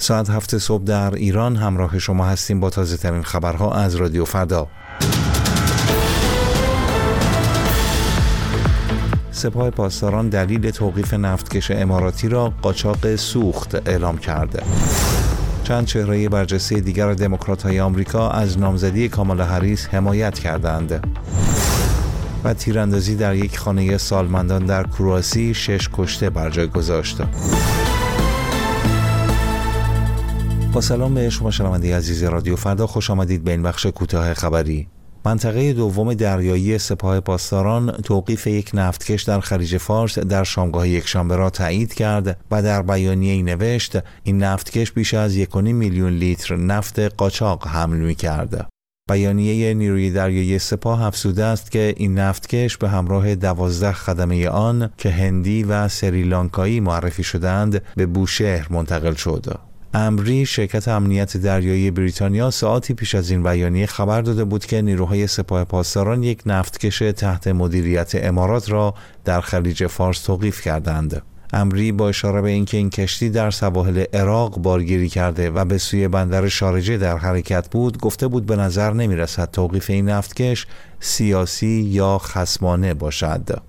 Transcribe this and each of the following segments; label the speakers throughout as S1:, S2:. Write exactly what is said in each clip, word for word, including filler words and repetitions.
S1: ساعت هفت صبح در ایران همراه شما هستیم با تازه ترین خبرها از رادیو فردا. سپاه پاسداران دلیل توقیف نفتکش اماراتی را قاچاق سوخت اعلام کرده. چند چهره برجسته دیگر دموکرات‌های آمریکا از نامزدی کامالا هریس حمایت کردند. و تیراندازی در یک خانه سالمندان در کرواسی شش کشته بر جای گذاشت. با سلام به شما شنونده عزیز رادیو فردا، خوش آمدید به این بخش کوتاه خبری. منطقه دوم دریایی سپاه پاسداران توقیف یک نفتکش در خلیج فارس در شامگاه یکشنبه را تایید کرد و در بیانیه‌ای نوشت این نفتکش بیش از یک و نیم میلیون لیتر نفت قاچاق حمل می‌کرد. بیانیه نیروی دریایی سپاه افزوده است که این نفتکش به همراه دوازده خدمه آن که هندی و سریلانکایی معرفی شدند به بوشهر منتقل شد. امری شرکت امنیت دریایی بریتانیا ساعتی پیش از این بیانیه خبر داده بود که نیروهای سپاه پاسداران یک نفتکش تحت مدیریت امارات را در خلیج فارس توقیف کردند. امری با اشاره به اینکه این کشتی در سواحل عراق بارگیری کرده و به سوی بندر شارجه در حرکت بود، گفته بود به نظر نمی رسد توقیف این نفتکش سیاسی یا خصمانه باشد.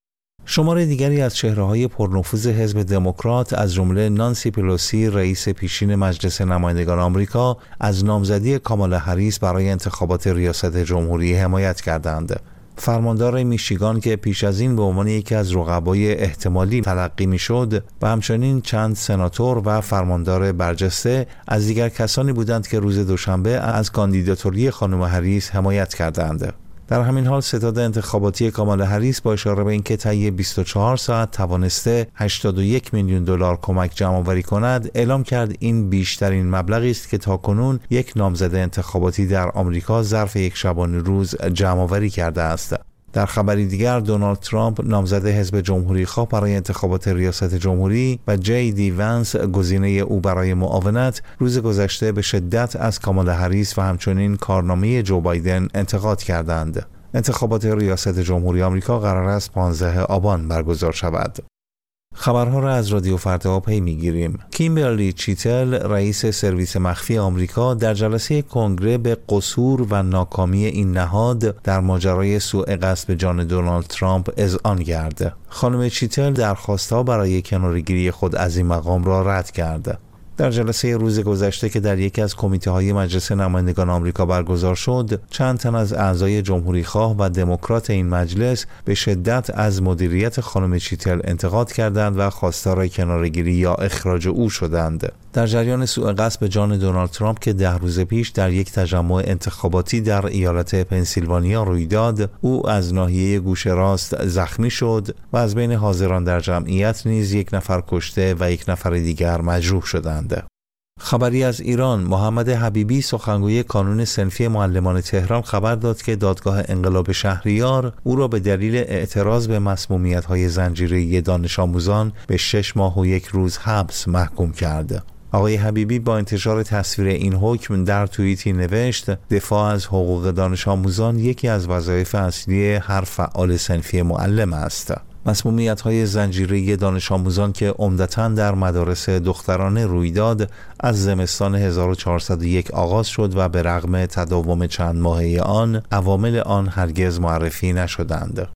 S1: شمار دیگری از چهره‌های پرنفوذ حزب دموکرات از جمله نانسی پلوسی رئیس پیشین مجلس نمایندگان آمریکا از نامزدی کامالا هریس برای انتخابات ریاست جمهوری حمایت کردند. فرماندار میشیگان که پیش از این به عنوان یکی از رقبای احتمالی تلقی میشد و همچنین چند سناتور و فرماندار برجسته از دیگر کسانی بودند که روز دوشنبه از کاندیداتوری خانم هریس حمایت کردند. در همین حال ستاد انتخاباتی کامالا هریس با اشاره به اینکه طی بیست و چهار ساعت توانسته هشتاد و یک میلیون دلار کمک جمع‌آوری کند، اعلام کرد این بیشترین مبلغی است که تاکنون یک نامزد انتخاباتی در آمریکا ظرف یک شبانه روز جمع‌آوری کرده است. در خبری دیگر، دونالد ترامپ نامزد حزب جمهوری خواه برای انتخابات ریاست جمهوری و جی دی ونس گزینه او برای معاونت روز گذشته به شدت از کامالا هریس و همچنین کارنامه جو بایدن انتقاد کردند. انتخابات ریاست جمهوری آمریکا قرار است پانزدهم آبان برگزار شود. خبرها را از رادیو فردا پی میگیریم. کیمبرلی چیتل رئیس سرویس مخفی آمریکا در جلسه کنگره به قصور و ناکامی این نهاد در ماجرای سوء قصد به جان دونالد ترامپ اذعان کرد. خانم چیتل درخواست‌ها برای کناره‌گیری خود از این مقام را رد کرد. در جلسه روز گذشته که در یکی از کمیته‌های مجلس نمایندگان آمریکا برگزار شد، چند تن از اعضای جمهوری خواه و دموکرات این مجلس به شدت از مدیریت خانم چیتل انتقاد کردند و خواستار کناره‌گیری یا اخراج او شدند. در جریان سوء قصد به جان دونالد ترامپ که ده روز پیش در یک تجمع انتخاباتی در ایالت پنسیلوانیا روی داد، او از ناحیه گوش راست زخمی شد و از بین حاضران در جمعیت نیز یک نفر کشته و یک نفر دیگر مجروح شدند. خبری از ایران، محمد حبیبی سخنگوی کانون صنفی معلمان تهران خبر داد که دادگاه انقلاب شهریار او را به دلیل اعتراض به مسمومیت‌های زنجیره‌ای دانش آموزان به شش ماه و یک روز حبس محکوم کرد. آقای حبیبی با انتشار تصویر این حکم در توییتی نوشت: دفاع از حقوق دانش آموزان یکی از وظایف اصلی هر فعال صنفی معلم است. مسمومیت‌های زنجیره‌ای دانش آموزان که عمدتاً در مدارس دخترانه روی داد از زمستان هزار و چهارصد و یک آغاز شد و به رغم تداوم چند ماهه آن، عوامل آن هرگز معرفی نشدند.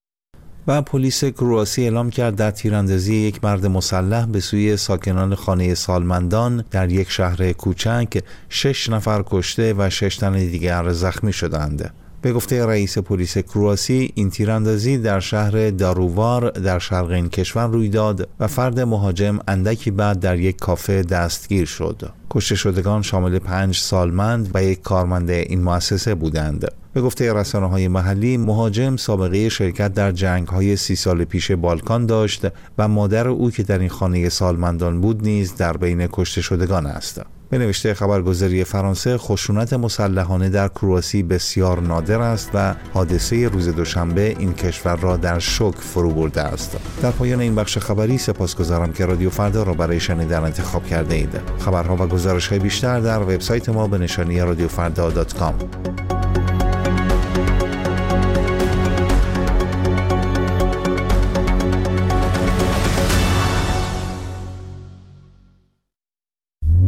S1: و پلیس کرواسی اعلام کرد در تیراندازی یک مرد مسلح به سوی ساکنان خانه سالمندان در یک شهر کوچک شش نفر کشته و شش تن دیگر زخمی شدند. به گفته رئیس پلیس کرواسی، این تیراندازی در شهر دارووار در شرق این کشور روی داد و فرد مهاجم اندکی بعد در یک کافه دستگیر شد. کشته شدگان شامل پنج سالمند و یک کارمند این مؤسسه بودند. به گفته رسانه‌های محلی، مهاجم سابقه شرکت در جنگ‌های سی سال پیش بالکان داشت و مادر او که در این خانه سالمندان بود نیز در بین کشته شدگان است. به نوشته خبرگزاری فرانسه، خشونت مسلحانه در کرواسی بسیار نادر است و حادثه روز دوشنبه این کشور را در شوک فرو برده است. در پایان این بخش خبری سپاسگزارم که رادیو فردا را برای شنیدن انتخاب کرده اید. خبرها و گزارش‌های بیشتر در وبسایت ما به نشانی رادیو فردا دات کام.